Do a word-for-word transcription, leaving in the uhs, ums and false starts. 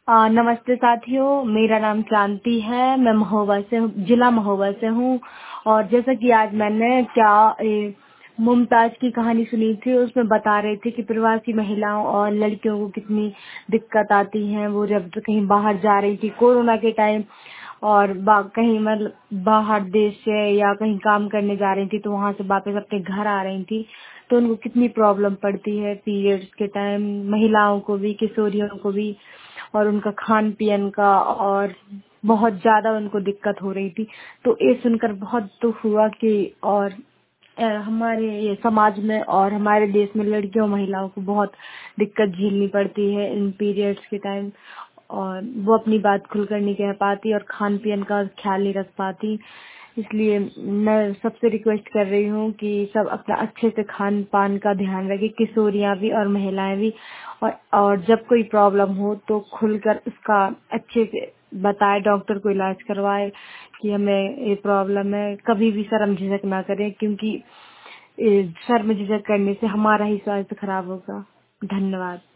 अ, नमस्ते साथियों, मेरा नाम क्रांति है। मैं महोबा से हूँ, जिला महोबा से हूँ। और जैसा कि आज मैंने क्या ए, मुमताज की कहानी सुनी थी, उसमें बता रहे थे कि प्रवासी महिलाओं और लड़कियों को कितनी दिक्कत आती है। वो जब कहीं बाहर जा रही थी कोरोना के टाइम, और बा, कहीं मतलब बाहर देश से या कहीं काम करने जा रही थी, तो वहां से वापस अपने घर आ रही थी, तो उनको कितनी प्रॉब्लम पड़ती है पीरियड्स के टाइम। महिलाओं को भी, किशोरियों को भी, और उनका खान पीन का, और बहुत ज्यादा उनको दिक्कत हो रही थी। तो ये सुनकर बहुत दुख हुआ कि और अ, हमारे ये समाज में और हमारे देश में लड़कियों महिलाओं को बहुत दिक्कत झेलनी पड़ती है इन पीरियड्स के टाइम, और वो अपनी बात खुलकर नहीं कह पाती और खान पीन का ख्याल नहीं रख पाती। इसलिए मैं सबसे रिक्वेस्ट कर रही हूँ कि सब अपना अच्छे से खान पान का ध्यान रखें, किशोरियाँ भी और महिलाएं भी। और और जब कोई प्रॉब्लम हो तो खुलकर उसका अच्छे से बताए, डॉक्टर को इलाज करवाए कि हमें ये प्रॉब्लम है। कभी भी शर्म झिझक ना करें, क्योंकि ए, शर्म झिझक करने से हमारा ही स्वास्थ्य खराब होगा। धन्यवाद।